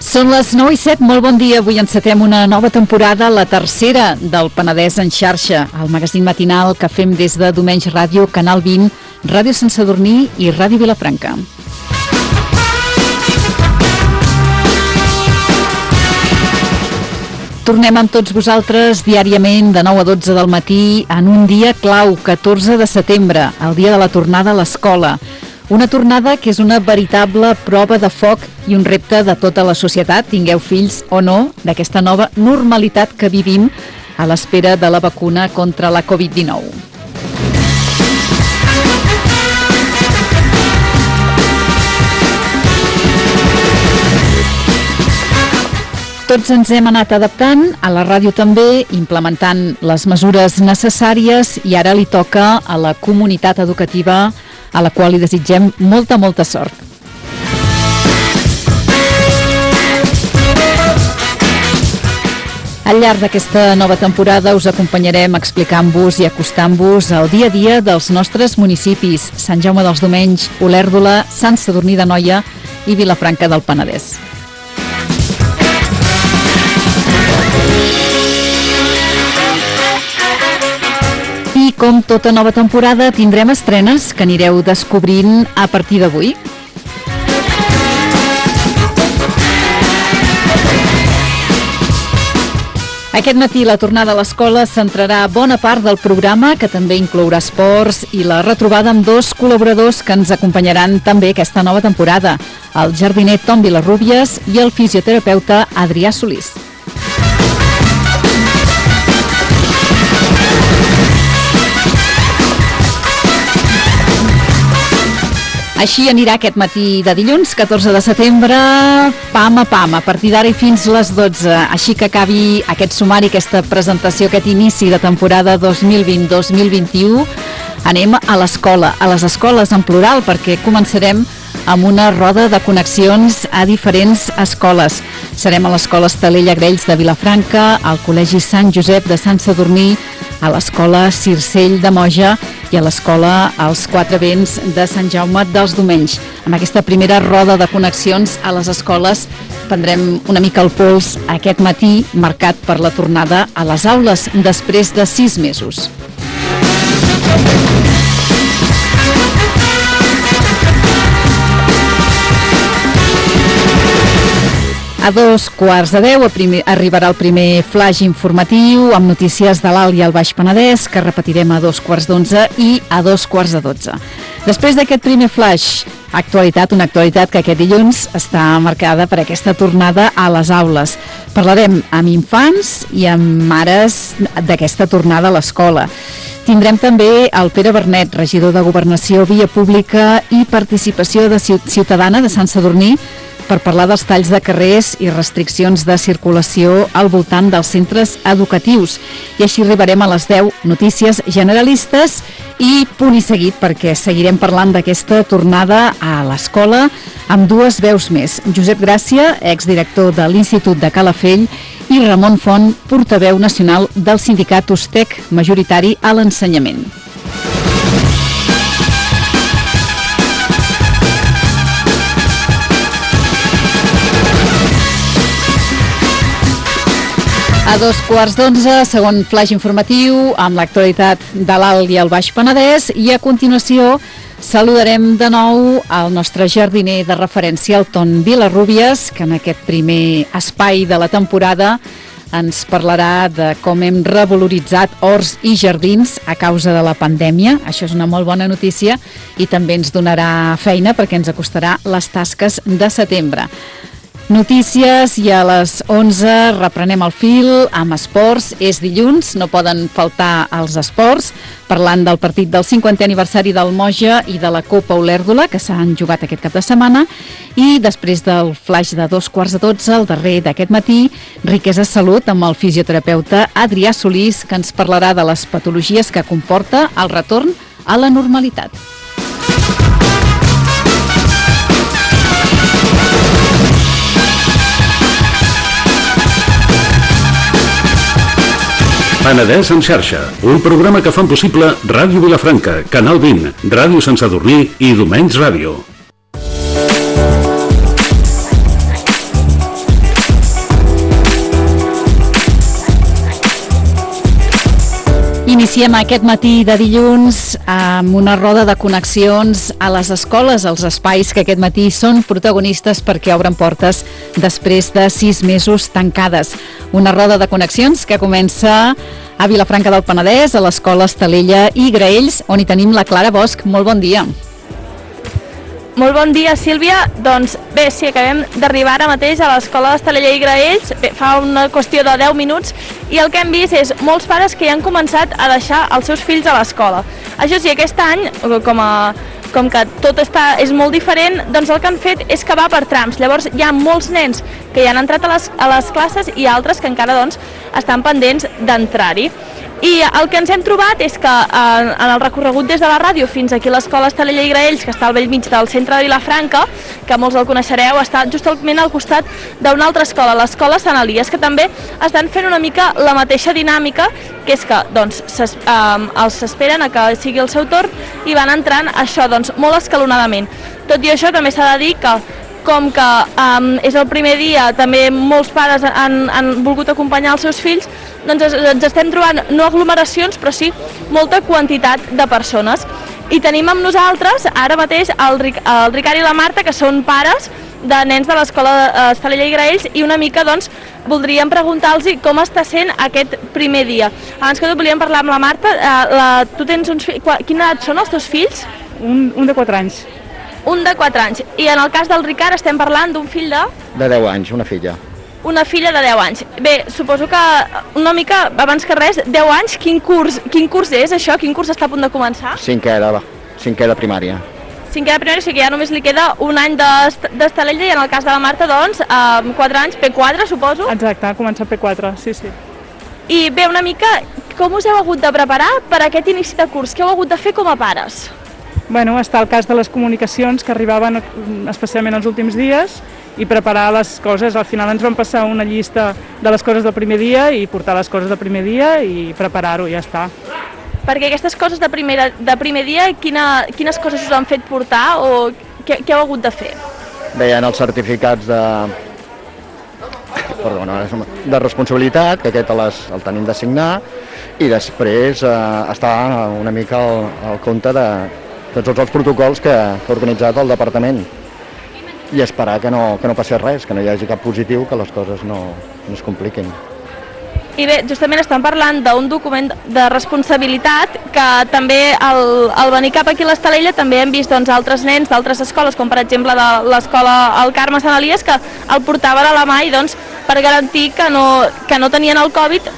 Són les 9:07, molt bon dia. Avui encetem una nova temporada, la tercera del Penedès en xarxa, el magazín matinal que fem des de Domenys Ràdio, Canal 20, Ràdio Sant Sadurní i Ràdio Vilafranca. Tornem amb tots vosaltres diàriament de 9 a 12 del matí en un dia clau, 14 de setembre, el dia de la tornada a l'escola. Una tornada que és una veritable prova de foc i un repte de tota la societat, tingueu fills o no, d'aquesta nova normalitat que vivim a l'espera de la vacuna contra la Covid-19. Tots ens hem anat adaptant, a la ràdio també, implementant les mesures necessàries i ara li toca a la comunitat educativa a la qual li desitgem molta sort. Al llarg d'aquesta nova temporada us acompanyarem explicant-vos i acostant-vos al dia a dia dels nostres municipis, Sant Jaume dels Domenys, Olèrdola, Sant Sadurní d'Anoia i Vilafranca del Penedès. I com tota nova temporada tindrem estrenes que anireu descobrint a partir d'avui. Aquest matí la tornada a l'escola centrarà bona part del programa, que també inclourà esports i la retrobada amb dos col·laboradors que ens acompanyaran també aquesta nova temporada, el jardiner Tom Vilarrubias i el fisioterapeuta Adrià Solís. Així anirà aquest matí de dilluns, 14 de setembre, pam a pam, a partir d'ara i fins les 12. Així que acabi aquest sumari, aquesta presentació, aquest inici de temporada 2020-2021, anem a l'escola, a les escoles en plural, perquè començarem amb una roda de connexions a diferents escoles. Serem a l'escola Estalella Grells de Vilafranca, al Col·legi Sant Josep de Sant Sadurní, a l'escola Circell de Moja i a l'escola Els Quatre Vents de Sant Jaume dels Domenys. Amb aquesta primera roda de connexions a les escoles prendrem una mica el pols aquest matí, marcat per la tornada a les aules després de 6 mesos. A 9:15 arribarà el primer flash informatiu amb notícies de l'Alt i el Baix Penedès, que repetirem a 11:15 i a 12:12. Després d'aquest primer flash, una actualitat que aquest dilluns està marcada per aquesta tornada a les aules. Parlarem amb infants i amb mares d'aquesta tornada a l'escola. Tindrem també el Pere Bernet, regidor de Governació, Via Pública i Participació Ciutadana de Sant Sadurní, per parlar dels talls de carrers i restriccions de circulació al voltant dels centres educatius. I així arribarem a les 10 notícies generalistes i punt i seguit, perquè seguirem parlant d'aquesta tornada a l'escola amb dues veus més. Josep Gràcia, exdirector de l'Institut de Calafell, i Ramon Font, portaveu nacional del sindicat USTEC, majoritari a l'ensenyament. A 11:15, segon flash informatiu amb l'actualitat de l'Alt i el Baix Penedès, i a continuació saludarem de nou el nostre jardiner de referència, el Tom Vilarrubias, que en aquest primer espai de la temporada ens parlarà de com hem revaloritzat horts i jardins a causa de la pandèmia. Això és una molt bona notícia i també ens donarà feina perquè ens acostarà les tasques de setembre. Notícies, i a les 11 reprenem el fil amb esports. És dilluns, no poden faltar els esports, parlant del partit del 50è aniversari del Moja i de la Copa Olèrdola, que s'han jugat aquest cap de setmana, i després del flash de 11:15, el darrer d'aquest matí, Riquesa Salut, amb el fisioterapeuta Adrià Solís, que ens parlarà de les patologies que comporta el retorn a la normalitat. Penedès en xarxa, un programa que fan possible Ràdio Vilafranca, Canal 20, Ràdio Sant Sadurní i Domenys Ràdio. Iniciem aquest matí de dilluns amb una roda de connexions a les escoles, als espais que aquest matí són protagonistes perquè obren portes després de 6 mesos tancades. Una roda de connexions que comença a Vilafranca del Penedès, a l'escola Estalella i Graells, on hi tenim la Clara Bosch. Molt bon dia. Molt bon dia, Sílvia. Doncs bé, sí, acabem d'arribar ara mateix a l'escola d'Estalella i Graells, fa una qüestió de 10 minuts, i el que hem vist és molts pares que ja han començat a deixar els seus fills a l'escola. Això sí, aquest any, com que tot és molt diferent, doncs el que han fet és que va per trams. Llavors hi ha molts nens que ja han entrat a les classes i altres que encara doncs, estan pendents d'entrar-hi. I el que ens hem trobat és que en el recorregut des de la ràdio fins aquí a l'escola Estalella i Graells, que està al bell mig del centre de Vilafranca, que molts el coneixereu, està justament al costat d'una altra escola, l'escola Sant Elies, que també estan fent una mica la mateixa dinàmica, que és que doncs, els esperen a que sigui el seu torn i van entrant això doncs, molt escalonadament. Tot i això també s'ha de dir que com que és el primer dia, també molts pares han volgut acompanyar els seus fills, doncs ens estem trobant no aglomeracions, però sí molta quantitat de persones. I tenim amb nosaltres ara mateix el Ricard i la Marta, que són pares de nens de l'escola Estalella i Graells, i una mica doncs voldríem preguntar-los com està sent aquest primer dia. Abans que tot volíem parlar amb la Marta. Tu tens uns fills, quina edat són els teus fills? Un de 4 anys. Un de 4 anys. I en el cas del Ricard estem parlant d'un fill de... De 10 anys, una filla. Una filla de 10 anys. Bé, suposo que una mica, abans que res, 10 anys, quin curs és això? Quin curs està a punt de començar? Cinquè de primària. Cinquè de primària, o sigui que ja només li queda un any d'Estalella, i en el cas de la Marta, doncs, 4 anys, P4, suposo? Exacte, ha començat P4, sí. I bé, una mica, com us heu hagut de preparar per aquest inici de curs? Què heu hagut de fer com a pares? Bueno, està el cas de les comunicacions que arribaven especialment els últims dies i preparar les coses. Al final ens van passar una llista de les coses del primer dia i portar les coses del primer dia i preparar-ho, ja està. Perquè aquestes coses de primer dia, quines coses us han fet portar o què heu hagut de fer? Bé, hi ha els certificats de responsabilitat, que aquest el tenim de signar, i després està una mica al compte de tots els protocols que ha organitzat el departament i esperar que no passi res, que no hi hagi cap positiu, que les coses no es compliquin. I bé, justament estem parlant d'un document de responsabilitat que també al venir cap aquí a l'Estalella també hem vist doncs, altres nens d'altres escoles, com per exemple de l'escola El Carme Sant Elies, que el portaven a la mà i doncs, per garantir que no tenien el Covid,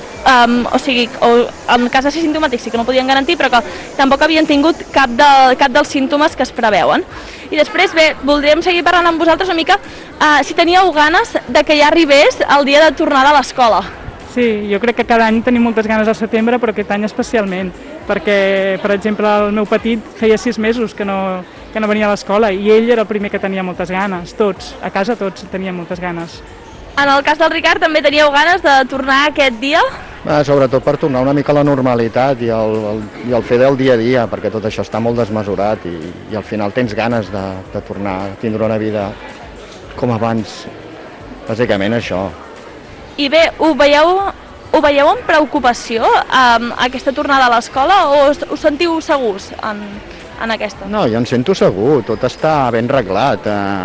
o en cas de ser simptomàtics sí que no podien garantir, però que tampoc havien tingut cap dels símptomes que es preveuen. I després, bé, voldríem seguir parlant amb vosaltres una mica si teníeu ganes de que ja arribés el dia de tornada a l'escola. Sí, jo crec que cada any tenim moltes ganes al setembre, però aquest any especialment, perquè, per exemple, el meu petit feia 6 mesos que no venia a l'escola i ell era el primer que tenia moltes ganes, tots, a casa tots tenien moltes ganes. En el cas del Ricard també teníeu ganes de tornar aquest dia? Sobretot per tornar una mica a la normalitat i el fer del dia a dia, perquè tot això està molt desmesurat i al final tens ganes de tornar a tindre una vida com abans, bàsicament això. I bé, ho veieu amb preocupació aquesta tornada a l'escola o us sentiu segurs en aquesta? No, jo em sento segur, tot està ben reglat.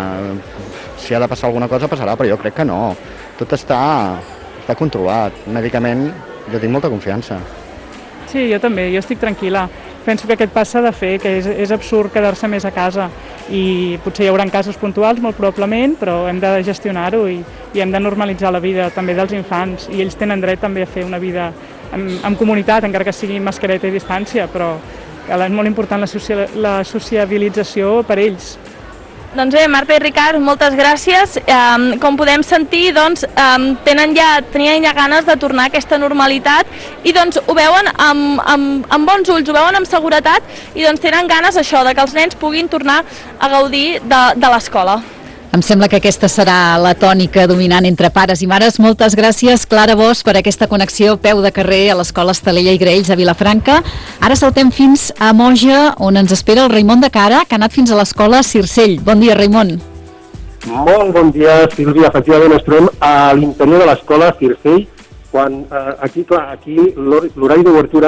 Si ha de passar alguna cosa passarà, però jo crec que no. Tot està controlat. Mèdicament jo tinc molta confiança. Sí, jo també, jo estic tranquil·la. Penso que aquest pas s'ha de fer, que és absurd quedar-se més a casa i potser hi haurà casos puntuals, molt probablement, però hem de gestionar-ho i hem de normalitzar la vida també dels infants i ells tenen dret també a fer una vida en comunitat, encara que sigui amb mascareta i distància, però és molt important la sociabilització per ells. Doncs bé, Marta i Ricard, moltes gràcies. Com podem sentir, doncs, tenien ja ganes de tornar a aquesta normalitat i doncs ho veuen amb bons ulls, ho veuen amb seguretat i doncs tenen ganes això, de que els nens puguin tornar a gaudir de l'escola. Em sembla que aquesta serà la tònica dominant entre pares i mares. Moltes gràcies, Clara Bosch, per aquesta connexió a peu de carrer a l'escola Estalella i Graells a Vilafranca. Ara saltem fins a Moja, on ens espera el Raimon de Cara, que ha anat fins a l'escola Circell. Bon dia, Raimon. Molt bon dia, Sílvia. Efectivament, ens trobem a l'interior de l'escola Circell, quan aquí l'horari d'obertura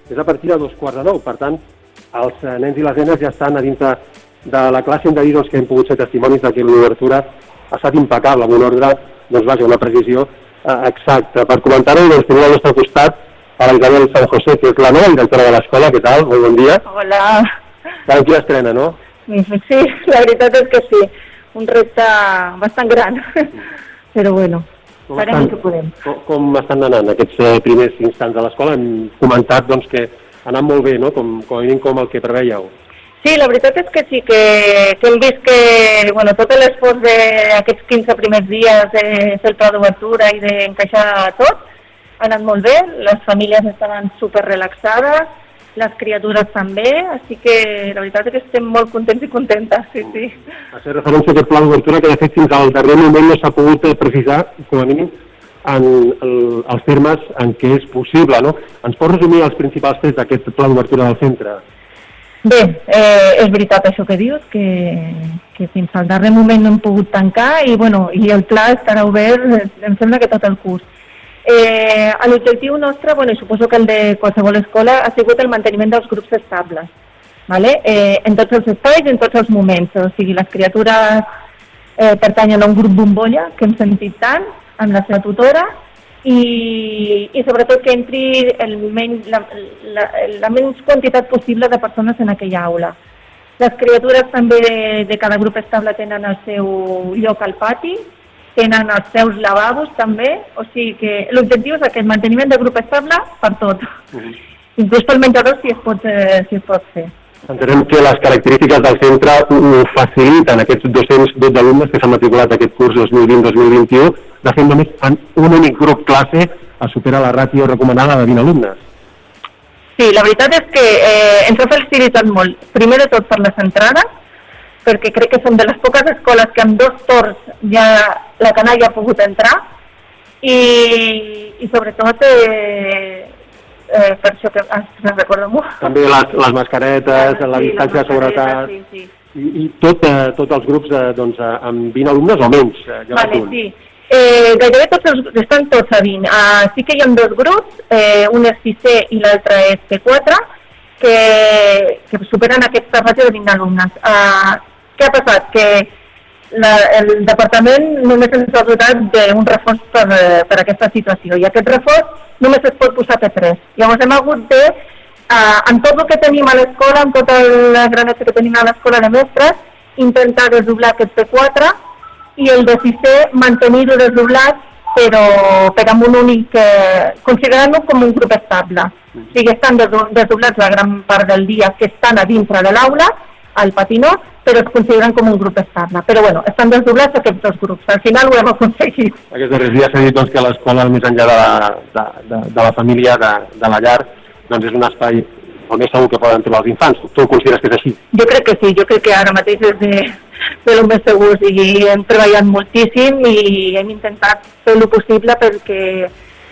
és a partir de 8:45. Per tant, els nens i les nenes ja estan a dins de la classe. Hem de dir doncs, que hem pogut ser testimonis que l'obertura ha estat impecable, amb un ordre, doncs vaja, una precisió exacta. Per comentar-ho, doncs, tenim al nostre costat a la Isabel San José, que és la nova directora de l'escola. Què tal? Molt bon dia. Hola. Tranquil·la estrena, no? Sí, la veritat és que sí. Un repte bastant gran. Però bueno, farem el que podem. Com estan anant aquests primers instants de l'escola? Hem comentat doncs, que ha anat molt bé, no? Com a mínim com el que preveieu. Sí, la veritat és que sí, que hem vist que tot l'esforç d'aquests 15 primers dies de fer el pla d'obertura i d'encaixar tot ha anat molt bé, les famílies estaven super relaxades, les criatures també, així que la veritat és que estem molt contents i contentes, sí. A fer referència a aquest pla d'obertura que de fet fins al darrer moment no s'ha pogut precisar, com a mínim, en els termes en què és possible, no? Ens pots resumir els principals trets d'aquest pla d'obertura del centre? Bé, és veritat això que dius, que fins al darrer moment no hem pogut tancar i el pla estarà obert, em sembla que tot el curs. L'objectiu nostre, i suposo que el de qualsevol escola, ha sigut el manteniment dels grups estables, ¿vale? En tots els espais, en tots els moments. O sigui, les criatures pertanyen a un grup bombolla, que hem sentit tant, amb la seva tutora, i sobretot que entri la menys quantitat possible de persones en aquella aula. Les criatures també de cada grup estable tenen el seu lloc al pati, tenen els seus lavabos també, o sigui que l'objectiu és aquest manteniment de grup estable per tot, inclús pel menjador si es pot fer. Entenem que les característiques del centre ho faciliten aquests 212 alumnes que s'han matriculat aquest curs 2020-2021, de fet només en un únic grup classe es supera la ràtio recomanada de 20 alumnes. Sí, la veritat és que ens ha facilitat molt, primer de tot per les entrades, perquè crec que som de les poques escoles que amb 2 torns ja la canalla ha pogut entrar i sobretot per això que me'n recordo molt. També les mascaretes, la distància de seguretat i tots els grups amb 20 alumnes o menys. Vale, sí. Gairebé tots estan tots a 20. Sí que hi ha 2 grups, un és 6è i l'altre és C4, que superen aquesta ràtio de 20 alumnes. Què ha passat? Que el departament només ens ha dotat d'un reforç per aquesta situació i aquest reforç només es pot posar P3. Llavors hem hagut de, amb tot el que tenim a l'escola, amb tota la graneta que tenim a l'escola de mestres, intentar desdoblar aquest P4 i el de 6è mantenir-ho desdoblat però amb un únic, considerant-ho com un grup estable. O sigui, estan desdoblats la gran part del dia que estan a dintre de l'aula, al pati no, però es consideren com un grup estable. Però estan desdoblats aquests 2 grups. Al final ho hem aconseguit. Aquests darrers dies s'ha dit que l'escola, més enllà de la família, de la llar, doncs és un espai on és segur que poden trobar els infants. Tu ho consideres que és així? Jo crec que sí, jo crec que ara mateix és de lo més segur. I hem treballat moltíssim i hem intentat fer el possible perquè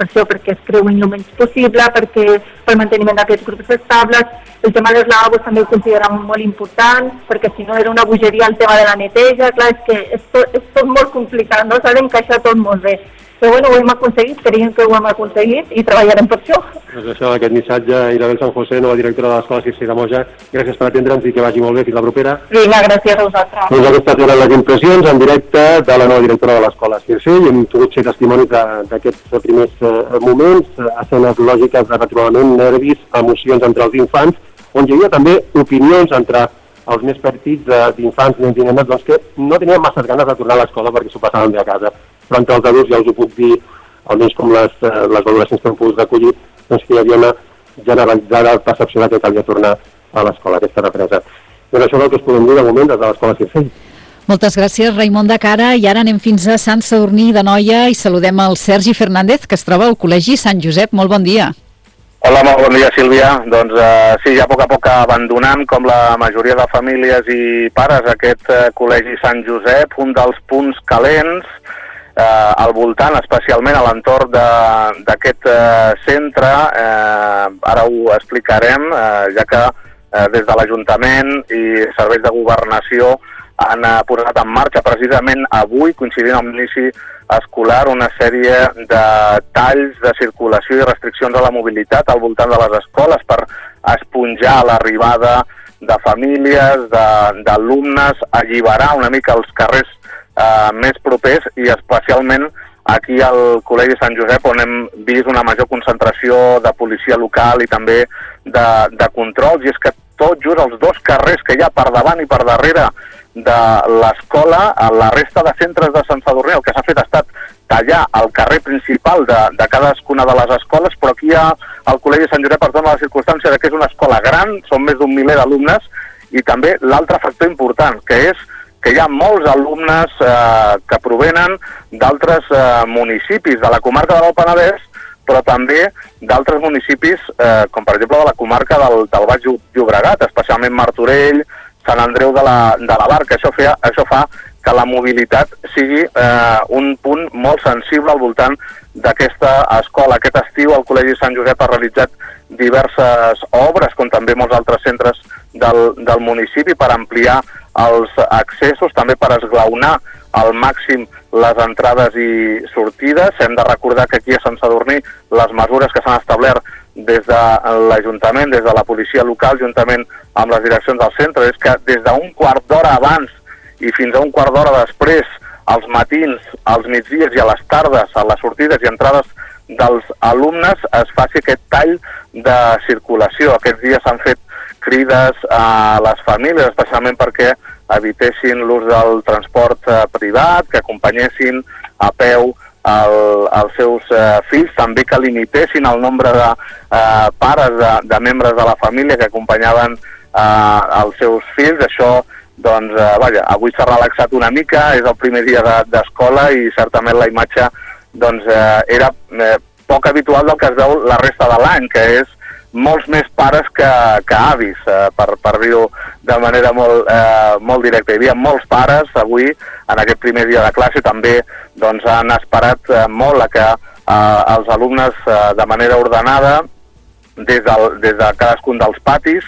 es creuin el menys possible, perquè pel manteniment d'aquests grups estables. El tema dels lavabos també ho considerem molt important, perquè si no era una bogeria el tema de la neteja. Clar, és que és tot molt complicat, no? S'ha d'encaixar tot molt bé. Però ho hem aconseguit, creiem que ho hem aconseguit i treballarem per això. Doncs això, aquest missatge, Isabel San José, nova directora de l'Escola 6è de Moja, gràcies per atendre'ns i que vagi molt bé. Fins la propera. Vinga, gràcies a vosaltres. Doncs aquestes eren les impressions en directe de la nova directora de l'Escola 6è i hem pogut ser testimonis d'aquests primers moments, escenes lògiques de retrobament, nervis, emocions entre els infants, on hi havia també opinions entre els més petits d'infants, nens i nenes, doncs que no tenien masses ganes de tornar a l'escola perquè s'ho passaven bé a casa. Però entre els adults ja us ho puc dir, almenys com les valoracions que hem pogut recollir, doncs que hi havia una generalitzada percepció que calia tornar a l'escola, aquesta represa. Doncs això és el que us podem dir de moment des de l'Escola 6è. Moltes gràcies, Raimon de Cara. I ara anem fins a Sant Sadurní d'Anoia i saludem el Sergi Fernández, que es troba al Col·legi Sant Josep. Molt bon dia. Hola, molt bon dia, Sílvia. Doncs sí, ja a poc abandonant, com la majoria de famílies i pares, aquest Col·legi Sant Josep, un dels punts calents al voltant, especialment a l'entorn d'aquest centre. Ara ho explicarem, ja que des de l'Ajuntament i serveis de governació han posat en marxa precisament avui, coincidint amb l'inici escolar, una sèrie de talls de circulació i restriccions a la mobilitat al voltant de les escoles per esponjar l'arribada de famílies, d'alumnes, alliberar una mica els carrers més propers i especialment aquí al Col·legi Sant Josep, on hem vist una major concentració de policia local i també de controls, i és que tot just els dos carrers que hi ha per davant i per darrere de l'escola, a la resta de centres de Sant Sadurní, el que s'ha fet ha estat tallar el carrer principal de cadascuna de les escoles, però aquí al Col·legi Sant Josep es dona la circumstància que és una escola gran, són més d'1 miler d'alumnes, i també l'altre factor important, que és que hi ha molts alumnes que provenen d'altres municipis de la comarca de l'Alt Penedès, però també d'altres municipis, com per exemple de la comarca del Baix Llobregat, especialment Martorell, Sant Andreu de la Barca. Això fa que la mobilitat sigui un punt molt sensible al voltant d'aquesta escola. Aquest estiu el Col·legi Sant Josep ha realitzat diverses obres, com també molts altres centres del municipi, per ampliar els accessos, també per esglaonar al màxim les entrades i sortides. Hem de recordar que aquí a Sant Sadurní les mesures que s'han establert des de l'Ajuntament, des de la policia local, juntament amb les direccions del centre, és que des d'un quart d'hora abans i fins a un quart d'hora després, als matins, als migdies i a les tardes, a les sortides i entrades dels alumnes, es faci aquest tall de circulació. Aquests dies s'han fet crides a les famílies, especialment perquè evitessin l'ús del transport privat, que acompanyessin a peu els seus fills, també que limitessin el nombre de pares, de membres de la família que acompanyaven els seus fills. Això, doncs, avui s'ha relaxat una mica, és el primer dia d'escola i certament la imatge era poc habitual del que es veu la resta de l'any, que és molts més pares que avis, per dir-ho de manera molt directa. Hi havia molts pares avui, en aquest primer dia de classe, també han esperat molt a que els alumnes, de manera ordenada, des de cadascun dels patis,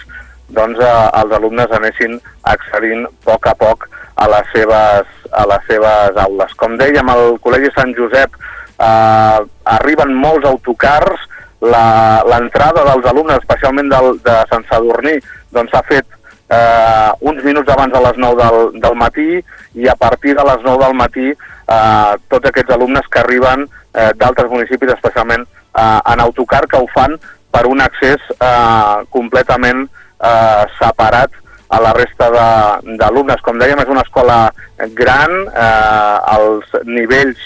els alumnes anessin accedint a poc a les seves aules. Com dèiem, al Col·legi Sant Josep arriben molts autocars. L'entrada dels alumnes, especialment de Sant Sadurní, s'ha fet uns minuts abans de les 9 del matí, i a partir de les 9 del matí tots aquests alumnes que arriben d'altres municipis, especialment en autocar, que ho fan per un accés completament separat a la resta d'alumnes. Com dèiem, és una escola gran, els nivells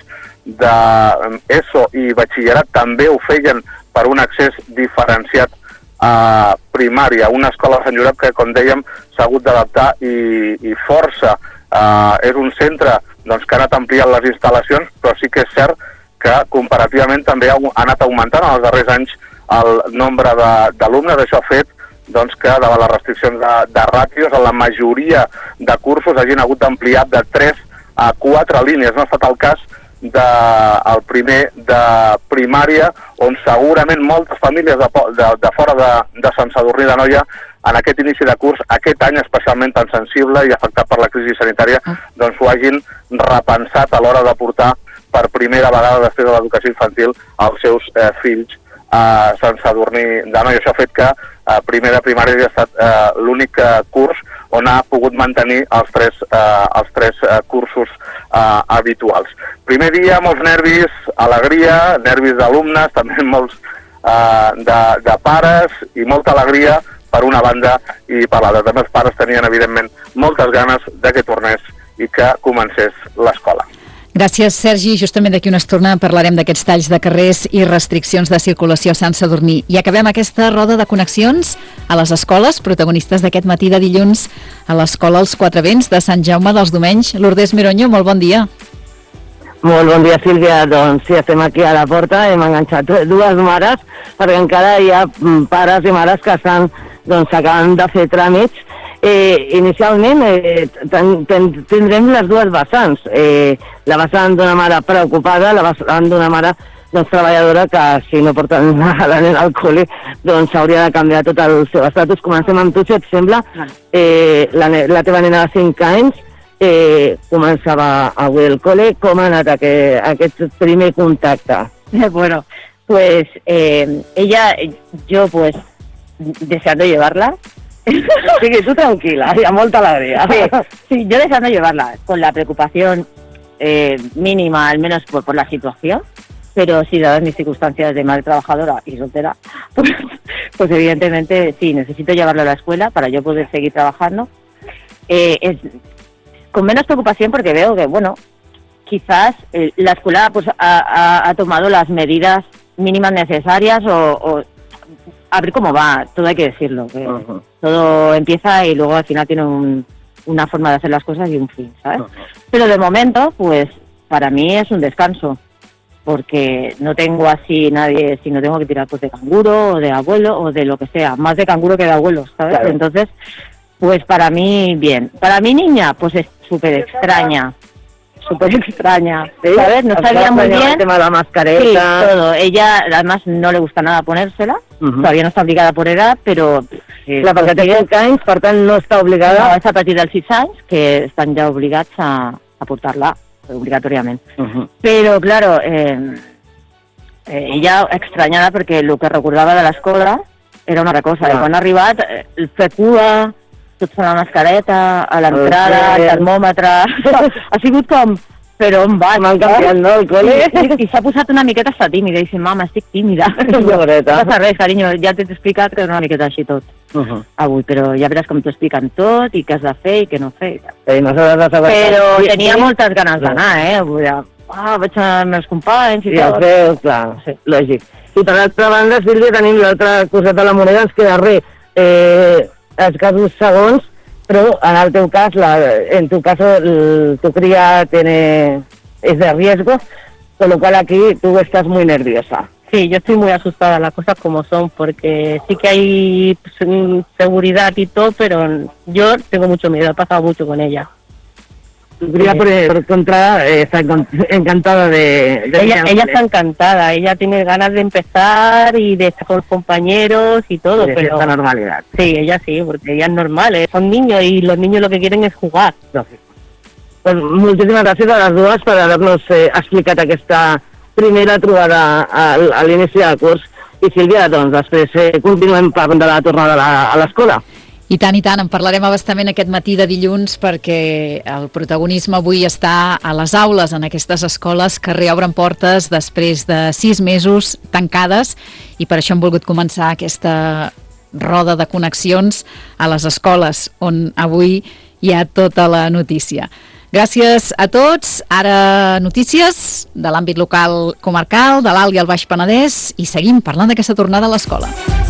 d'ESO i batxillerat també ho feien per un accés diferenciat a primària. Una escola de Sant Josep que, com dèiem, s'ha hagut d'adaptar i força. És un centre que ha anat ampliant les instal·lacions, però sí que és cert que comparativament també ha anat augmentant en els darrers anys el nombre d'alumnes. Això ha fet que davant les restriccions de ràtios, en la majoria de cursos hagin hagut d'ampliar de 3 a 4 línies. No ha estat el cas del primer de primària, on segurament moltes famílies de fora de Sant Sadurní d'Anoia, en aquest inici de curs, aquest any especialment tan sensible i afectat per la crisi sanitària, ho hagin repensat a l'hora de portar per primera vegada després de l'educació infantil els seus fills a Sant Sadurní d'Anoia. Això ha fet que primer de primària ha estat l'únic curs on ha pogut mantenir els tres cursos habituals. Primer dia, molts nervis, alegria, nervis d'alumnes, també molts de pares i molta alegria per una banda i per l'altra. També els pares tenien, evidentment, moltes ganes que tornés i que comencés l'escola. Gràcies, Sergi. Justament d'aquí una estona parlarem d'aquests talls de carrers i restriccions de circulació a Sant Sadurní. I acabem aquesta roda de connexions a les escoles, protagonistes d'aquest matí de dilluns a l'Escola Els Quatre Vents de Sant Jaume dels Domenys. Lourdes Meronyo, molt bon dia. Molt bon dia, Sílvia. Doncs sí, estem aquí a la porta, hem enganxat dues mares, perquè encara hi ha pares i mares que s'acaben de fer tràmits. Inicialment tindrem les dues vessants, la vessant d'una mare preocupada, la vessant d'una mare treballadora que si no porten la nena al col·le s'hauria de canviar tot el seu estatus. Comencem amb tu, si et sembla. La teva nena de 5 anys començava avui el col·le, com ha anat aquest primer contacte? Bueno, pues yo pues deseando llevarla. Sí, tú tranquila, y a molta alegría. Sí, yo deseando llevarla, con la preocupación mínima, al menos por la situación, pero sí, dadas mis circunstancias de madre trabajadora y soltera, pues evidentemente sí, necesito llevarla a la escuela para yo poder seguir trabajando. Con menos preocupación porque veo que, bueno, quizás la escuela pues ha tomado las medidas mínimas necesarias o a ver cómo va, todo hay que decirlo, que todo empieza y luego al final tiene una forma de hacer las cosas y un fin, ¿sabes? Pero de momento, pues para mí es un descanso, porque no tengo así nadie, si no tengo que tirar pues de canguro o de abuelo o de lo que sea, más de canguro que de abuelos, ¿sabes? Claro. Entonces, pues para mí bien. Para mi niña, pues es súper extraña, ¿sabes? No sabía muy bien el tema de la mascareta. Sí, todo. Ella además no le gusta nada ponérsela, todavía no está obligada por edad, pero la perquè té 5 anys, per tant no està obligada. No, és a partir dels 6 anys que estan ja obligats a portar-la obligatoriament. Però, claro, ella extrañada perquè el que recordava de l'escola era una altra cosa. Quan ha arribat, fer cua, tots amb la mascareta, a l'entrada, el termòmetre... Ha sigut com... Però on vas? M'han canviat, no, el col·le? I s'ha posat una miqueta, està tímida, i dice, mama, estic tímida. No passa res, carinyo, ja t'he explicat que és una miqueta així tot. Avui, però ja veràs com t'ho expliquen tot, i què has de fer i què no fer. Però tenia moltes ganes d'anar, vaig amb els companys i tot. Clar, lògic. I per l'altra banda, Sílvia, tenim l'altra coseta de la moneda, és que darrer, escassos segons, pero en tu caso tu cría es de riesgo, con lo cual aquí tú estás muy nerviosa. Sí, yo estoy muy asustada, las cosas como son, porque sí que hay seguridad y todo, pero yo tengo mucho miedo, he pasado mucho con ella. Tu cría, por contra, está encantada de ella está encantada, ella tiene ganas de empezar y de estar con los compañeros y todo, de pero... esta normalidad. Sí, ella sí, porque ella es normal, son niños y los niños lo que quieren es jugar. Pues moltíssimes gràcies a les dues per haver-nos explicat aquesta primera trobada a l'inici del curs. I Sílvia, doncs després continuem parlant de la tornada a l'escola. I tant, en parlarem abastament aquest matí de dilluns perquè el protagonisme avui està a les aules, en aquestes escoles que reobren portes després de 6 mesos tancades, i per això hem volgut començar aquesta roda de connexions a les escoles, on avui hi ha tota la notícia. Gràcies a tots. Ara notícies de l'àmbit local comarcal, de l'Alt i el Baix Penedès, i seguim parlant d'aquesta tornada a l'escola.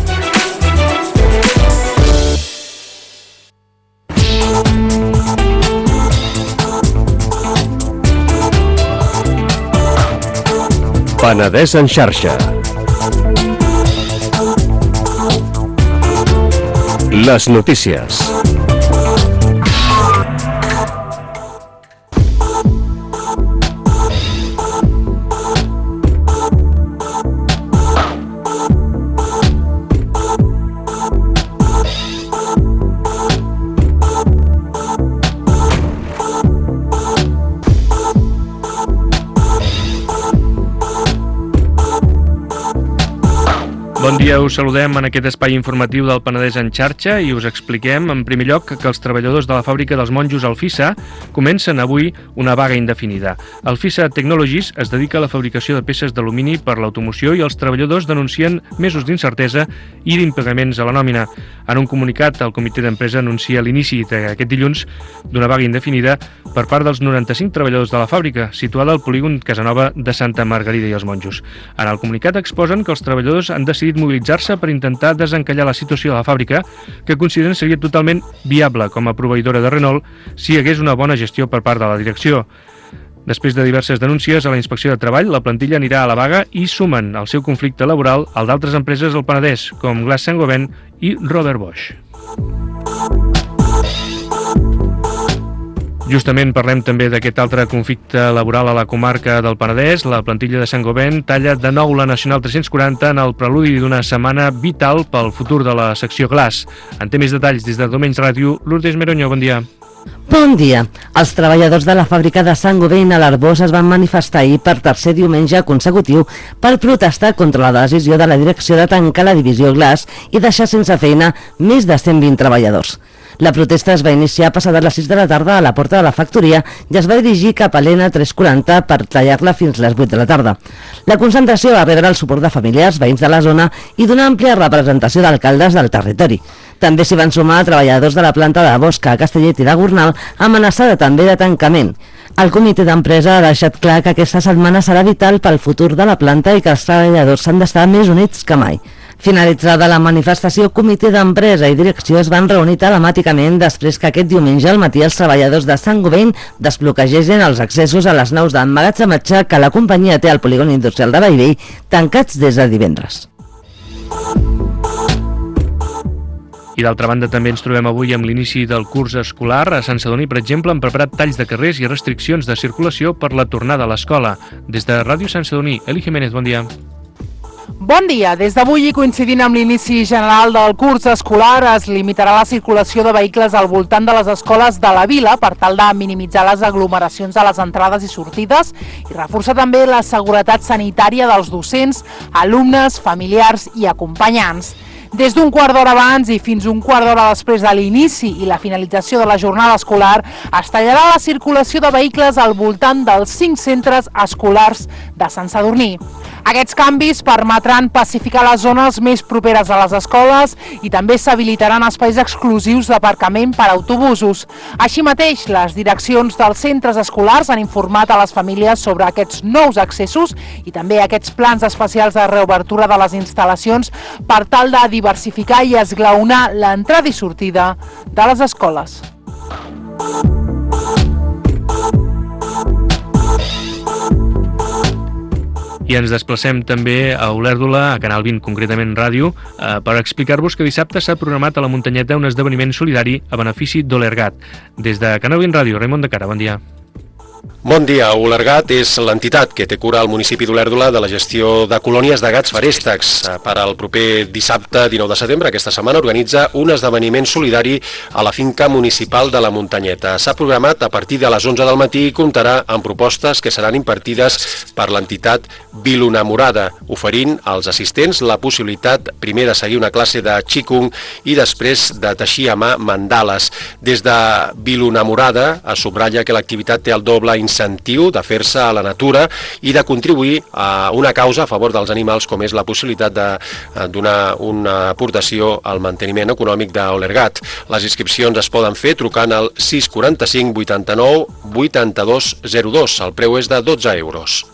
Penedès en xarxa. Les notícies. Bon dia, us saludem en aquest espai informatiu del Penedès en xarxa i us expliquem, en primer lloc, que els treballadors de la fàbrica dels monjos Alfisa comencen avui una vaga indefinida. Alfisa Technologies es dedica a la fabricació de peces d'alumini per l'automoció i els treballadors denuncien mesos d'incertesa i d'impagaments a la nòmina. En un comunicat, el comitè d'empresa anuncia l'inici d'aquest dilluns d'una vaga indefinida per part dels 95 treballadors de la fàbrica, situada al polígon Casanova de Santa Margarida i els Monjos. En el comunicat exposen que els treballadors han decidit mobilitzar-se per intentar desencallar la situació de la fàbrica, que consideren seria totalment viable com a proveïdora de Renault si hi hagués una bona gestió per part de la direcció. Després de diverses denúncies a la Inspecció de Treball, la plantilla anirà a la vaga i sumen el seu conflicte laboral al d'altres empreses del Penedès, com Glass Saint-Gobain i Robert Bosch. Justament parlem també d'aquest altre conflicte laboral a la comarca del Penedès. La plantilla de Saint-Gobain talla de nou la Nacional 340 en el preludi d'una setmana vital pel futur de la secció Glass. En té més detalls des de Domenys Ràdio, Lourdes Meroño, bon dia. Bon dia. Els treballadors de la fàbrica de Saint-Gobain a l'Arboç es van manifestar ahir per tercer diumenge consecutiu per protestar contra la decisió de la direcció de tancar la divisió glaç i deixar sense feina més de 120 treballadors. La protesta es va iniciar passada les 6 de la tarda a la porta de la factoria i es va dirigir cap a l'ENA 340 per tallar-la fins les 8 de la tarda. La concentració va rebre el suport de familiars, veïns de la zona i d'una àmplia representació d'alcaldes del territori. També s'hi van sumar treballadors de la planta de Bosca, Castellet i de Gornal, amenaçada també de tancament. El comitè d'empresa ha deixat clar que aquesta setmana serà vital pel futur de la planta i que els treballadors s'han d'estar més units que mai. Finalitzada la manifestació, comitè d'empresa i direcció es van reunir telemàticament després que aquest diumenge al matí els treballadors de Saint-Gobain desbloquegessin els accessos a les naus d'emmagatzematge que la companyia té al polígon industrial de Bellvei, tancats des de divendres. I d'altra banda també ens trobem avui amb l'inici del curs escolar. A Sant Sadurní, per exemple, han preparat talls de carrers i restriccions de circulació per la tornada a l'escola. Des de Ràdio Sant Sadurní, Eli Jiménez, bon dia. Bon dia. Des d'avui, coincidint amb l'inici general del curs escolar, es limitarà la circulació de vehicles al voltant de les escoles de la vila per tal de minimitzar les aglomeracions a les entrades i sortides i reforçar també la seguretat sanitària dels docents, alumnes, familiars i acompanyants. Des d'un quart d'hora abans i fins un quart d'hora després de l'inici i la finalització de la jornada escolar, es tallarà la circulació de vehicles al voltant dels 5 centres escolars de Sant Sadurní. Aquests canvis permetran pacificar les zones més properes a les escoles i també s'habilitaran espais exclusius d'aparcament per a autobusos. Així mateix, les direccions dels centres escolars han informat a les famílies sobre aquests nous accessos i també aquests plans especials de reobertura de les instal·lacions per tal de diversificar i esglaonar l'entrada i sortida de les escoles. I ens desplacem també a Olèrdola, a Canal 20, concretament ràdio, per explicar-vos que dissabte s'ha programat a la Muntanyeta un esdeveniment solidari a benefici d'Olergat. Des de Canal 20 Ràdio, Raimon de Cara, bon dia. Bon dia. Olergat és l'entitat que té cura al municipi d'Olèrdola de la gestió de colònies de gats feréstecs. Per al proper dissabte 19 de setembre, aquesta setmana, organitza un esdeveniment solidari a la finca municipal de la Muntanyeta. S'ha programat a partir de les 11 del matí i comptarà amb propostes que seran impartides per l'entitat Vilunamorada, oferint als assistents la possibilitat primer de seguir una classe de Qigong i després de teixir a mà mandales. Des de Vilunamorada es subratlla que l'activitat té el doble incentiu de fer-se a la natura i de contribuir a una causa a favor dels animals, com és la possibilitat de donar una aportació al manteniment econòmic d'Olergat. Les inscripcions es poden fer trucant al 645 89 82 02. El preu és de 12 euros.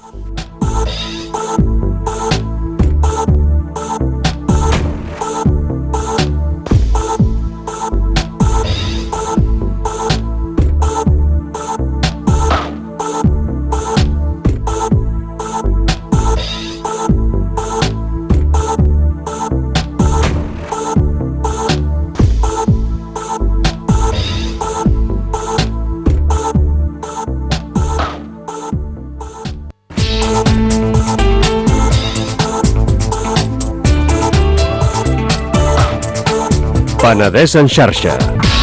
Penedès en xarxa.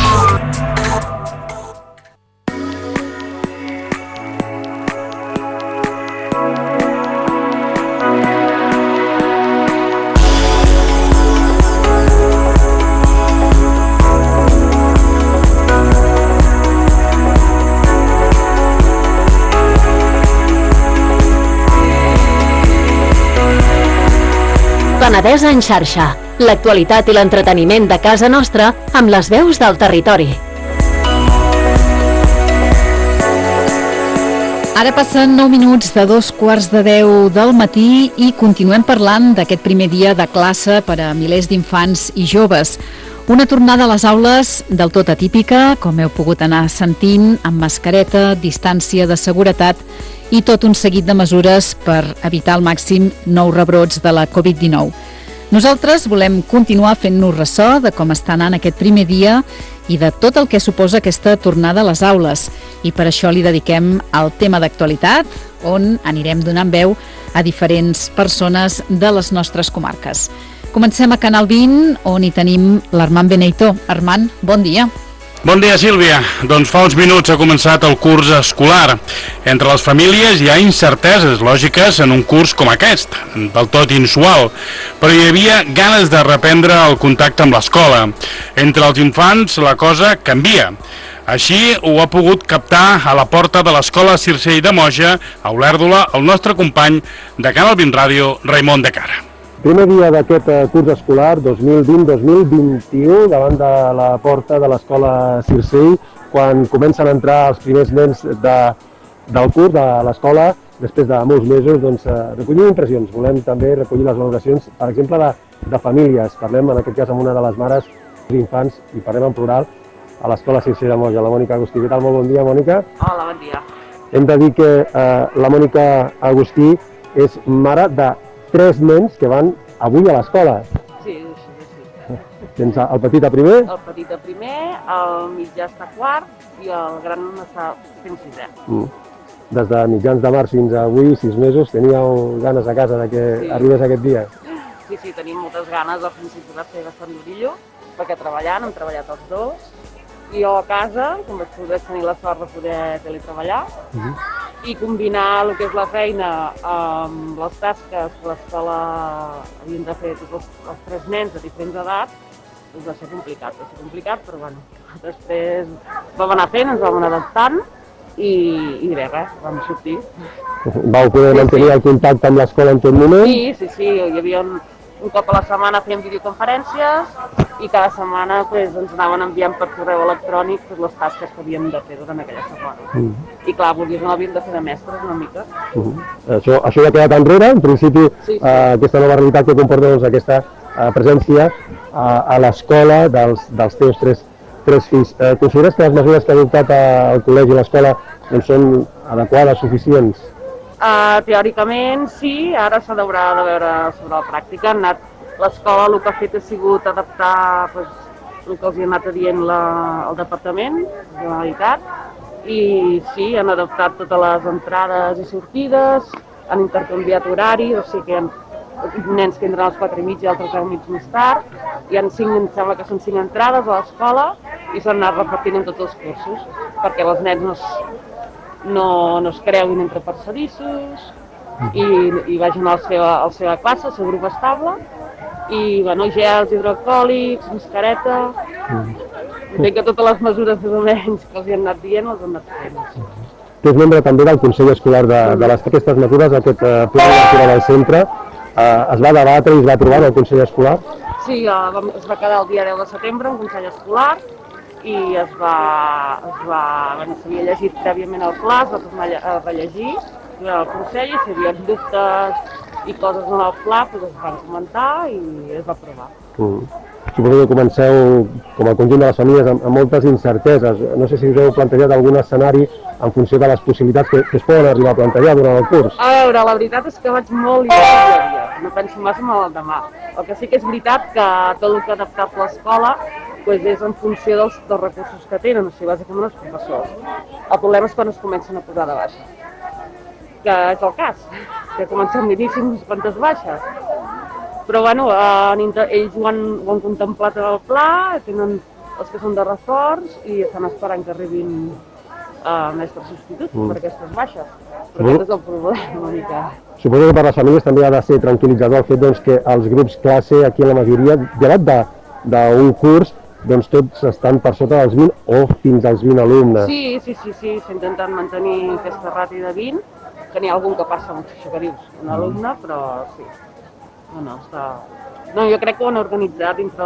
Penedès en xarxa. L'actualitat i l'entreteniment de casa nostra amb les veus del territori. Ara passen 9 minuts de 9:45 del matí i continuem parlant d'aquest primer dia de classe per a milers d'infants i joves. Una tornada a les aules del tot atípica, com heu pogut anar sentint, amb mascareta, distància de seguretat i tot un seguit de mesures per evitar al màxim nous rebrots de la Covid-19. Nosaltres volem continuar fent-nos ressò de com està anant aquest primer dia i de tot el que suposa aquesta tornada a les aules. I per això li dediquem al tema d'actualitat, on anirem donant veu a diferents persones de les nostres comarques. Comencem a Canal 20, on hi tenim l'Armand Beneitó. Armand, bon dia. Bon dia, Sílvia. Doncs fa uns minuts ha començat el curs escolar. Entre les famílies hi ha incerteses lògiques en un curs com aquest, del tot inusual, però hi havia ganes de reprendre el contacte amb l'escola. Entre els infants la cosa canvia. Així ho ha pogut captar a la porta de l'escola Circell de Moja, a Olèrdola, el nostre company de Canal 20 Ràdio, Raimon de Cara. Primer dia d'aquest curs escolar 2020-2021 davant de la porta de l'escola Circell, quan comencen a entrar els primers nens del curs de l'escola, després de molts mesos, doncs, recollim impressions. Volem també recollir les valoracions, per exemple, de famílies. Parlem en aquest cas amb una de les mares d'infants i parlem en plural a l'escola Circell de Moja, la Mònica Agustí. Què tal? Molt bon dia, Mònica. Hola, bon dia. Hem de dir que la Mònica Agustí és mare de 3 nens que van avui a l'escola. Sí. Tens el petit a primer? El petit a primer, el mitjà està a quart i el gran està fent 6è. Des de mitjans de març fins a avui, 6 mesos, teníeu ganes a casa de que arribés aquest dia? Sí, tenim moltes ganes. Al principi va ser bastant durillo, perquè hem treballat els dos, i jo a casa, com vaig poder tenir la sort de poder teletreballar, i combinar el que és la feina amb les tasques que l'escola havien de fer tots els 3 nens de diferents edats, doncs va ser complicat, però bueno, després vam anar fent, ens vam anar adaptant i res, vam sortir. Vau poder mantenir el contacte amb l'escola en tot moment? Sí, hi havia un cop a la setmana fèiem videoconferències i cada setmana ens anaven enviant per correu electrònic les tasques que havíem de fer durant aquella setmana. I clar, volies no havíem de fer de mestres una mica. Això ja ha quedat enrere, en principi aquesta nova realitat que comporta aquesta presència a l'escola dels teus 3 fills. Consideres que les mesures que ha adoptat el col·legi i l'escola són adequades, suficients? Teòricament sí, ara s'ha d'haurà de veure sobre la pràctica. L'escola el que ha fet ha sigut adaptar el que els ha anat dient el Departament de la Generalitat i sí, han adaptat totes les entrades i sortides, han intercanviat horaris, o sigui que hi ha nens que entren a les 4:30 i altres 10 més tard, hi ha 5, em sembla que són 5 entrades a l'escola i s'han anat repartint en tots els cursos perquè els nens no es creuin entre passadissos i vagin a la seva classe, al seu grup estable, i gels hidroalcohòlics, mascareta. Entenc que totes les mesures més o menys que els hi han anat dient les han anat fent. Tu ets membre també del Consell Escolar d'aquestes mesures, aquest pla d'obertura del centre. Es va debatre i es va aprovar el Consell Escolar? Sí, es va quedar el dia 10 de setembre un Consell Escolar i s'havia llegit prèviament el pla, es va tornar a rellegir durant el Consell i si hi havia dubtes i coses en el pla es van comentar i es va aprovar. Suposo que comenceu, com el conjunt de les famílies, amb moltes incerteses. No sé si us heu plantejat algun escenari en funció de les possibilitats que es poden arribar a plantejar durant el curs. A veure, la veritat és que vaig molt i molt, no penso massa en el demà. El que sí que és veritat que tot el que ha adaptat l'escola és en funció dels recursos que tenen, o sigui, bàsicament els professors. El problema és quan es comencen a posar de baixa, que és el cas, que comencen miríssim unes quantes baixes. Però bueno, ells ho han contemplat en el pla, tenen els que són de reforç i estan esperant que arribin mestres substituts per aquestes baixes. Però aquest és el problema una mica. Suposo que per les famílies també ha de ser tranquil·litzador el fet que els grups classe, aquí en la majoria, llevat d'un curs, doncs tots estan per sota dels 20 o fins als 20 alumnes. Sí, s'intenten mantenir aquesta ràtio de 20, que n'hi ha algun que passa amb això que dius, un alumne, però sí. Jo crec que ho han organitzat dintre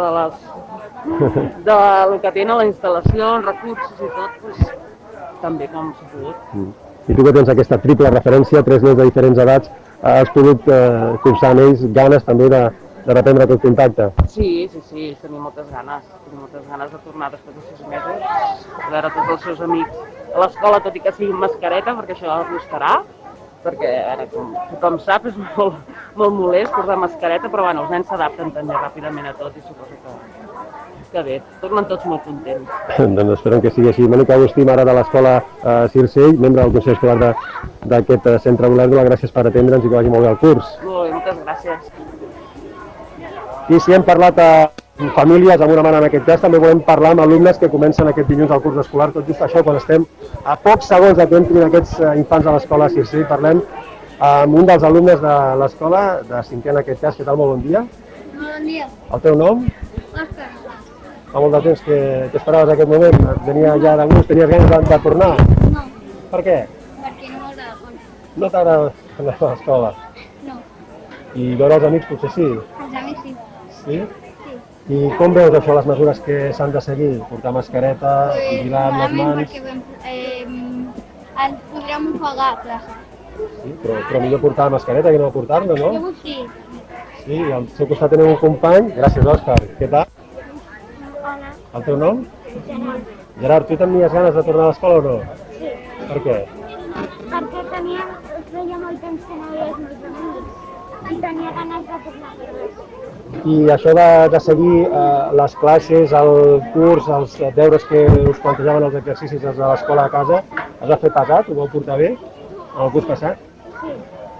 del que tenen, la instal·lació, els recursos i tot, tan bé com s'ha pogut. I tu que tens aquesta triple referència, 3 nens de diferents edats, has pogut cursar amb ells ganes també de reprendre aquest contacte? Sí, tenim moltes ganes de tornar després de 6 mesos, a veure tots els seus amics a l'escola, tot i que sigui amb mascareta, perquè això costarà, perquè ara, com tothom sap, és molt molest portar mascareta, però bueno, els nens s'adapten també ràpidament a tot i suposo que bé, tornen tots molt contents. Doncs esperem que sigui així. Mònica Agustí, mare de l'escola Circell, membre del Consell Escolar d'aquest centre Olèrdola, gràcies per atendre'ns i que vagi molt bé el curs. Molt bé, moltes gràcies. I si hem parlat famílies amb una mare en aquest cas, també volem parlar amb alumnes que comencen aquest dilluns al curs escolar, tot just això, quan estem a pocs segons que entrin aquests infants a l'escola Circell. Parlem amb un dels alumnes de l'escola, de 5è en aquest cas. Què tal? Molt bon dia. Bon dia. El teu nom? Òscar. Fa molt de temps que esperaves aquest moment, et venia ja de gust, tenies ganes de tornar? No. Per què? Perquè no m'agrada fora. No t'agrada anar a l'escola? No. I veure els amics potser sí? Els amics sí. Sí? I com veus això, les mesures que s'han de seguir? Portar mascareta, vigilar amb les mans... Perquè ens podrem ofegar a classe. Sí, però millor portar mascareta que no portar-la, no? Jo sí. Sí, i al seu costat tenim un company. Gràcies, Òscar. Què tal? Hola. El teu nom? Gerard. Gerard, tu tenies ganes de tornar a l'escola o no? Sí. Per què? Perquè feia molt temps que no veia els meus amics i tenia ganes de tornar a fer-los. I això de seguir les classes, el curs, els deures que us plantejaven els exercicis des de l'escola a casa, es va fer pesat? Ho vau portar bé el curs passat? Sí.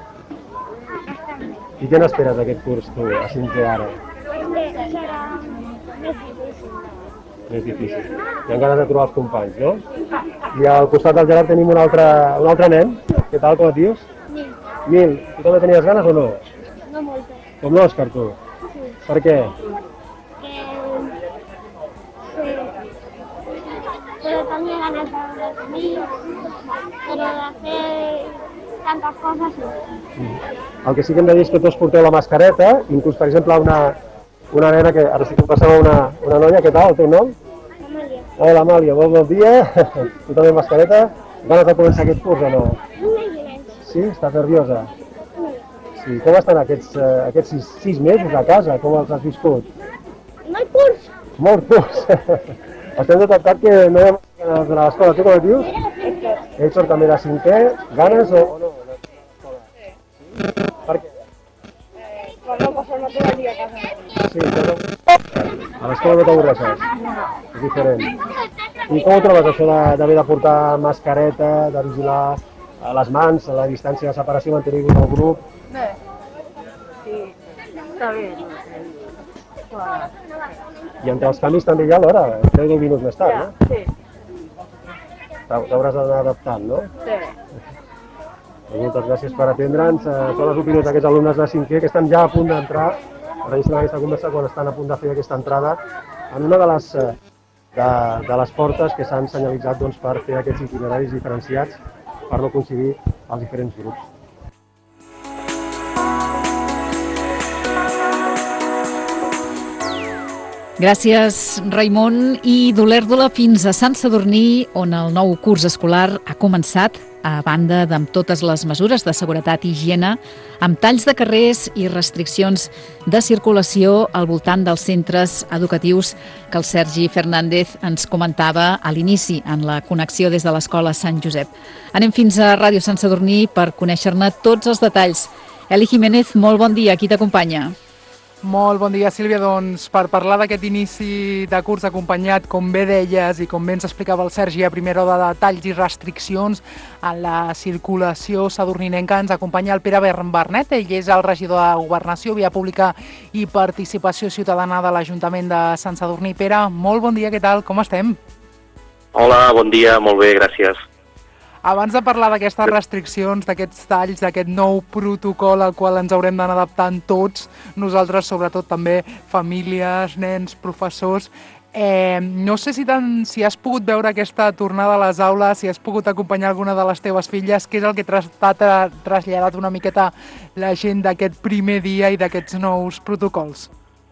I què n'esperes d'aquest curs tu, a 5è ara? Que serà més difícil. Més difícil. Hi ha ganes de trobar els companys, no? I al costat del Gerard tenim un altre nen. Què tal, com et dius? Nil. Nil, tu també tenies ganes o no? No moltes. Com l'Òscar, tu? Sí. Per què? Però tenia ganes de veure els amics, però de fer tantes coses no. El que sí que hem de dir és que tots porteu la mascareta, inclús, per exemple, una nena que ara sí que em passava una noia. Què tal, el teu nom? Amàlia. Hola, Amàlia, bon dia. Tu també amb mascareta. Ganes de començar aquest curs o no? Sí? Estàs nerviosa? Sí. Com estan aquests 6 mesos a casa? Com els has viscut? Molt curs. Molt curs. Estem detectat que no hi ha ganes d'anar a l'escola. Tu com et dius? Héctor també de 5è. Ganes o no? Per què? Per no passar-me tot el dia a casa. Sí, però a l'escola no t'avorreixes. És diferent. I com ho trobes, això d'haver de portar mascareta, de vigilar les mans, la distància de separació, mantenir el grup? Bé, sí, està bé. I entre els canvis també hi ha l'hora, 10 minuts més tard, no? Sí. T'hauràs d'anar adaptant, no? Sí. Moltes gràcies per atendre'ns. Són les opinions d'aquests alumnes de 5è que estan ja a punt d'entrar, registrant aquesta conversa quan estan a punt de fer aquesta entrada en una de les portes que s'han senyalitzat per fer aquests itineraris diferenciats per no coincidir els diferents grups. Gràcies, Raimon. I d'Olèrdola fins a Sant Sadurní, on el nou curs escolar ha començat, a banda d'amb totes les mesures de seguretat i higiene, amb talls de carrers i restriccions de circulació al voltant dels centres educatius que el Sergi Fernández ens comentava a l'inici en la connexió des de l'Escola Sant Josep. Anem fins a Ràdio Sant Sadurní per conèixer-ne tots els detalls. Eli Jiménez, molt bon dia, qui t'acompanya? Molt bon dia, Sílvia. Doncs per parlar d'aquest inici de curs acompanyat, com bé deies i com bé ens explicava el Sergi a primera hora, de talls i restriccions en la circulació sadurninenca, ens acompanya el Pere Bernet. Ell és el regidor de Governació, Via Pública i Participació Ciutadana de l'Ajuntament de Sant Sadurní. Pere, molt bon dia, què tal? Com estem? Hola, bon dia, molt bé, gràcies. Abans de parlar d'aquestes restriccions, d'aquests talls, d'aquest nou protocol al qual ens haurem d'anar adaptant tots, nosaltres, sobretot també famílies, nens, professors, no sé si has pogut veure aquesta tornada a les aules, si has pogut acompanyar alguna de les teves filles, què és el que t'ha traslladat una miqueta la gent d'aquest primer dia i d'aquests nous protocols?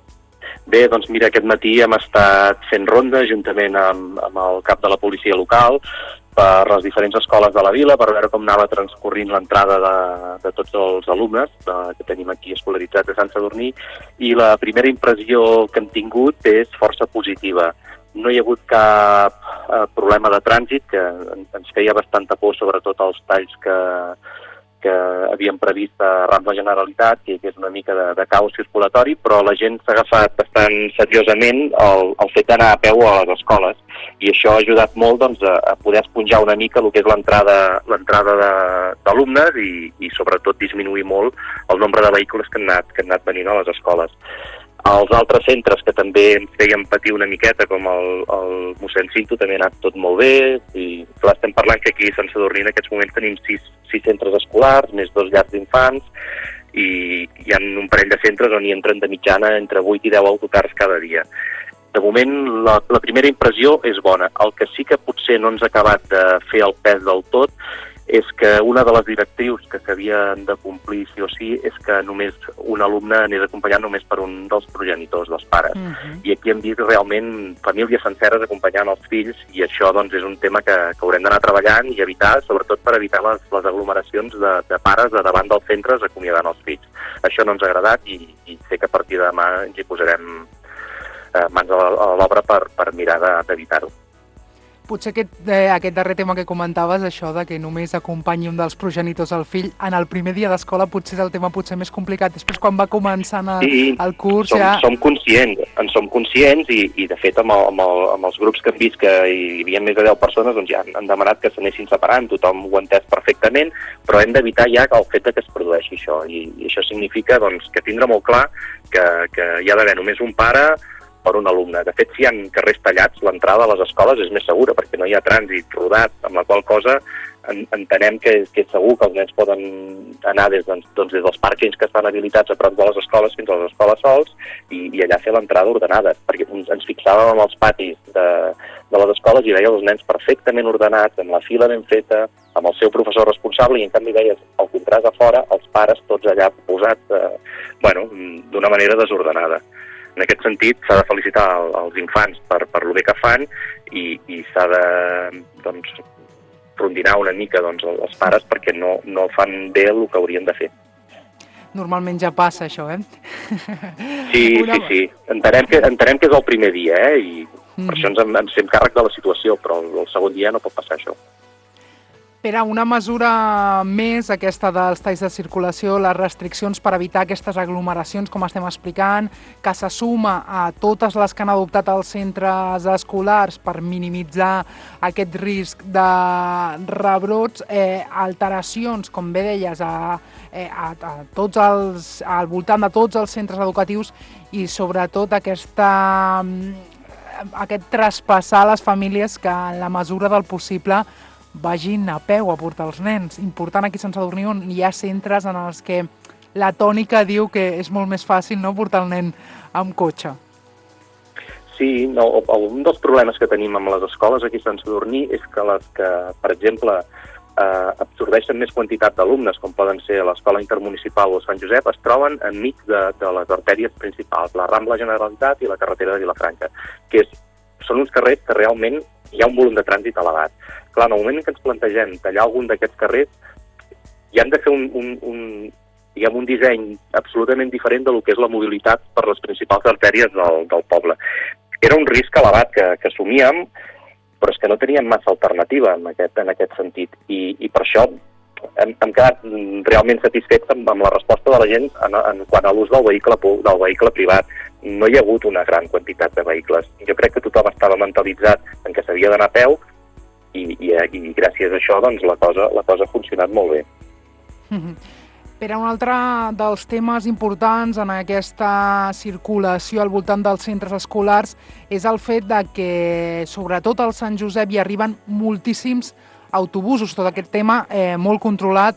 Bé, doncs mira, aquest matí hem estat fent ronda juntament amb el cap de la policia local per les diferents escoles de la vila per veure com anava transcorrint l'entrada de tots els alumnes que tenim aquí escolaritzats a Sant Sadurní, i la primera impressió que hem tingut és força positiva. No hi ha hagut cap problema de trànsit, que ens feia bastanta por, sobretot els talls que havíem previst arran de la Generalitat, que és una mica de caos circulatori, però la gent s'ha agafat bastant seriosament el fet d'anar a peu a les escoles, i això ha ajudat molt a poder esponjar una mica el que és l'entrada d'alumnes i sobretot disminuir molt el nombre de vehicles que han anat venint a les escoles. Els altres centres que també ens feien patir una miqueta, com el mossèn Cinto, també ha anat tot molt bé, i clar, estem parlant que aquí a Sant Sadurní en aquests moments tenim 6 centres escolars, més 2 llars d'infants, i hi ha un parell de centres on hi entren de mitjana entre 8 i 10 autocars cada dia. De moment, la primera impressió és bona. El que sí que potser no ens ha acabat de fer el pes del tot és que una de les directrius que s'havien de complir sí o sí és que només un alumne anés acompanyat només per un dels progenitors, dels pares. I aquí hem vist realment famílies senceres acompanyant els fills, i això doncs, és un tema que haurem d'anar treballant i evitar, sobretot per evitar les aglomeracions de pares de davant dels centres acomiadant els fills. Això no ens ha agradat i sé que a partir de demà ens hi posarem mans a l'obra per mirar d'evitar-ho. Potser aquest darrer tema que comentaves, això de que només acompanyi un dels progenitors al fill, en el primer dia d'escola potser és el tema més complicat. Després, quan va començant el curs... Som conscients i de fet, amb els grups que hem vist que hi havia més de 10 persones, doncs ja han demanat que s'anessin separant, tothom ho ha entès perfectament, però hem d'evitar ja el fet que es produeixi això. I això significa doncs, que tindre molt clar que hi ha d'haver només un pare per un alumne. De fet, si hi ha carrers tallats, l'entrada a les escoles és més segura, perquè no hi ha trànsit rodat, amb la qual cosa entenem que és segur que els nens poden anar des dels pàrquings que estan habilitats a prop de les escoles fins a les escoles sols i allà fer l'entrada ordenada, perquè ens fixàvem en els patis de les escoles i veia els nens perfectament ordenats, amb la fila ben feta, amb el seu professor responsable, i en canvi veies al contrast a fora els pares tots allà posats d'una manera desordenada. En aquest sentit, s'ha de felicitar els infants per lo bé que fan i s'ha de rondinar una mica els pares perquè no fan bé el que haurien de fer. Normalment ja passa això, Sí. Entenem que és el primer dia, i per això ens fem càrrec de la situació, però el segon dia no pot passar això. Pere, una mesura més, aquesta dels talls de circulació, les restriccions per evitar aquestes aglomeracions, com estem explicant, que se suma a totes les que han adoptat els centres escolars per minimitzar aquest risc de rebrots, alteracions, com bé deies, al voltant de tots els centres educatius i sobretot aquest traspassar a les famílies que en la mesura del possible vagin a peu a portar els nens. Important aquí a Sant Sadurní, on hi ha centres en els que la tònica diu que és molt més fàcil portar el nen amb cotxe. Sí, un dels problemes que tenim amb les escoles aquí a Sant Sadurní és que les que, per exemple, absorbeixen més quantitat d'alumnes, com poden ser l'Escola Intermunicipal o Sant Josep, es troben enmig de les artèries principals, la Rambla Generalitat i la carretera de Vilafranca, que són uns carrers que realment hi ha un volum de trànsit elevat. Clar, en el moment en què ens plantegem tallar algun d'aquests carrers, hi hem de fer un disseny absolutament diferent del que és la mobilitat per les principals artèries del poble. Era un risc elevat que assumíem, però és que no teníem massa alternativa en aquest sentit. I per això hem quedat realment satisfets amb la resposta de la gent en quant a l'ús del vehicle privat. No hi ha hagut una gran quantitat de vehicles. Jo crec que tothom estava mentalitzat en què s'havia d'anar a peu i gràcies a això la cosa ha funcionat molt bé. Pere, un altre dels temes importants en aquesta circulació al voltant dels centres escolars és el fet de que, sobretot al Sant Josep, hi arriben moltíssims autobusos, tot aquest tema molt controlat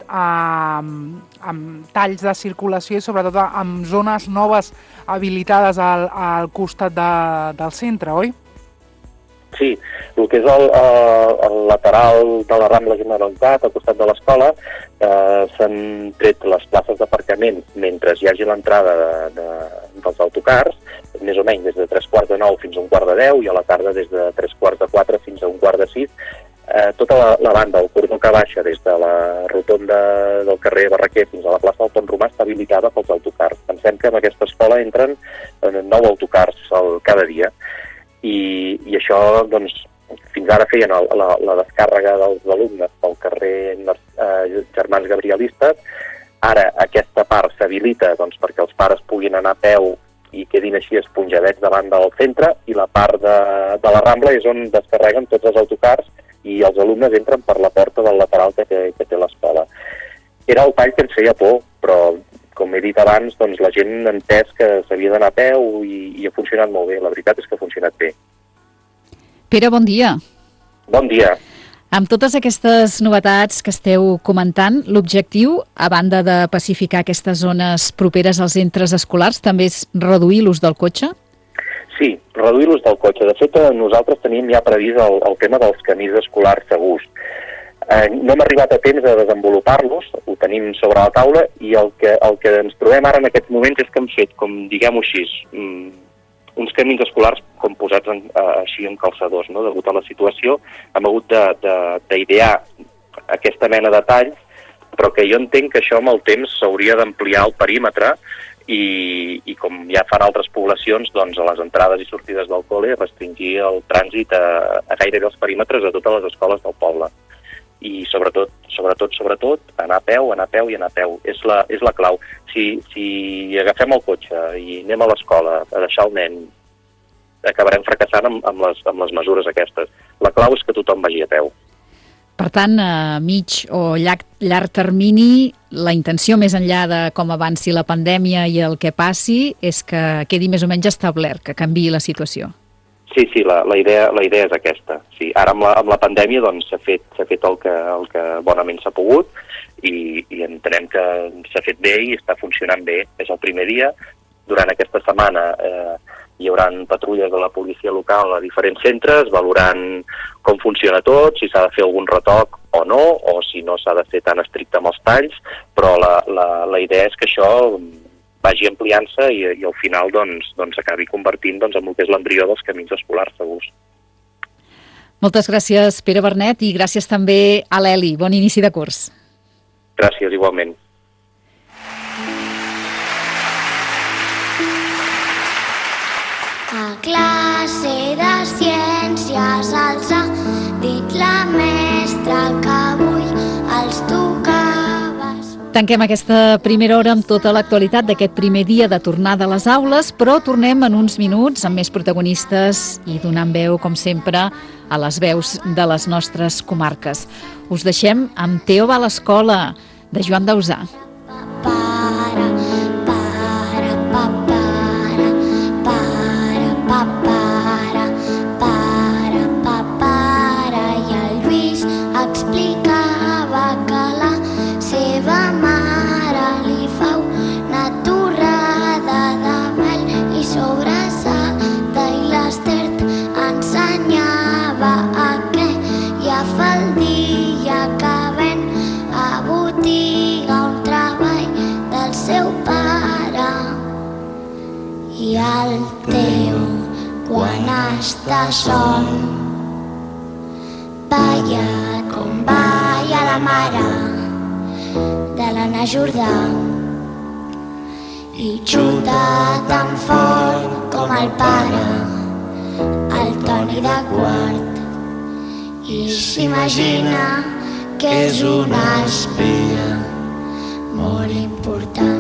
amb talls de circulació i sobretot amb zones noves habilitades al costat del centre, oi? Sí, el que és el lateral de la Rambla Generalitat, al costat de l'escola, s'han tret les places d'aparcament mentre hi hagi l'entrada dels autocars, més o menys des de 3:45 fins a 1:45 i a la tarda des de 3:45 fins a 1:45. Tota la banda, el cordó que baixa des de la rotonda del carrer Barraquer fins a la plaça del Pont Romà està habilitada pels autocars. Pensem que en aquesta escola entren 9 autocars cada dia i això, doncs, fins ara feien la descàrrega dels alumnes pel carrer Germans Gabrielistes. Ara aquesta part s'habilita perquè els pares puguin anar a peu i quedin així esponjadets davant del centre, i la part de la Rambla és on descarreguen tots els autocars i els alumnes entren per la porta del lateral que té l'escola. Era el tall que ens feia por, però com he dit abans, doncs la gent ha entès que s'havia d'anar a peu i ha funcionat molt bé. La veritat és que ha funcionat bé. Pere, bon dia. Bon dia. Amb totes aquestes novetats que esteu comentant, l'objectiu, a banda de pacificar aquestes zones properes als centres escolars, també és reduir l'ús del cotxe? Sí, reduir l'ús del cotxe. De fet, nosaltres tenim ja previst el tema dels camins escolars segurs. No hem arribat a temps de desenvolupar-los, ho tenim sobre la taula, i el que ens trobem ara en aquests moments és que hem fet, com diguem-ho així, uns camins escolars com posats així en calçadors, no? Degut a la situació hem hagut d'idear aquesta mena de talls, però que jo entenc que això amb el temps s'hauria d'ampliar el perímetre i com ja fan altres poblacions, doncs a les entrades i sortides del col·le restringir el trànsit a gairebé els perímetres de totes les escoles del poble. I sobretot, anar a peu. És la clau. Si agafem el cotxe i anem a l'escola a deixar el nen, acabarem fracassant amb les mesures aquestes. La clau és que tothom vagi a peu. Per tant, a mig o llarg termini, la intenció més enllà de com avanci la pandèmia i el que passi és que quedi més o menys establert, que canviï la situació. Sí, la idea és aquesta. Sí, ara amb la pandèmia doncs, s'ha fet el que bonament s'ha pogut i entenem que s'ha fet bé i està funcionant bé. És el primer dia. Durant aquesta setmana hi haurà patrulles de la policia local a diferents centres valorant com funciona tot, si s'ha de fer algun retoc o no, o si no s'ha de fer tan estricte amb els talls, però la idea és que això vagi ampliant-se i al final s'acabi convertint en el que és l'embrió dels camins escolars segurs. Moltes gràcies, Pere Bernet, i gràcies també a l'Eli. Bon inici de curs. Gràcies, igualment. A classe de ciències els ha dit la mestra que avui els tocava. Tanquem aquesta primera hora amb tota l'actualitat d'aquest primer dia de tornada a les aules, però tornem en uns minuts amb més protagonistes i donant veu, com sempre, a les veus de les nostres comarques. Us deixem amb Teo va a l'escola, de Joan Dausà. I el Lluís explicava que la seva mare li fa una torrada de mel i sobrassada i l'Ester ensenyava que fa el dia que ven a botiga un treball del seu pare. I el Teo, quan està sol, balla com balla la mare de l'Anna Jordà i xuta tan fort com el pare, el Toni de quart, i s'imagina que és una espia molt important.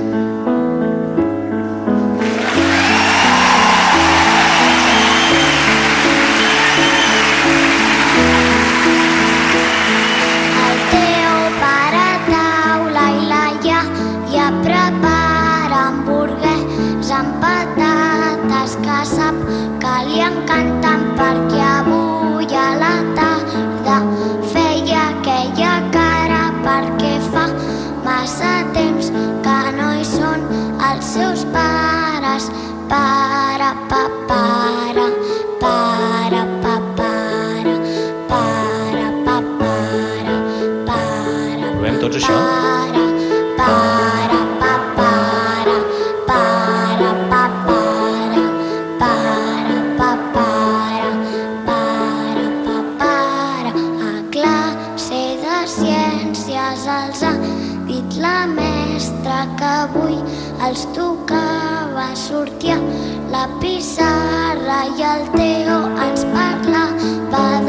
Amb patates que sap que li encanten perquè avui a la tarda feia aquella cara perquè fa massa temps que no hi són els seus pares. Para, papara, para, papara, para, papara, para. Provem tots això? Para, la mestra que avui els tocava sortir a la pissarra i el Teo ens parlava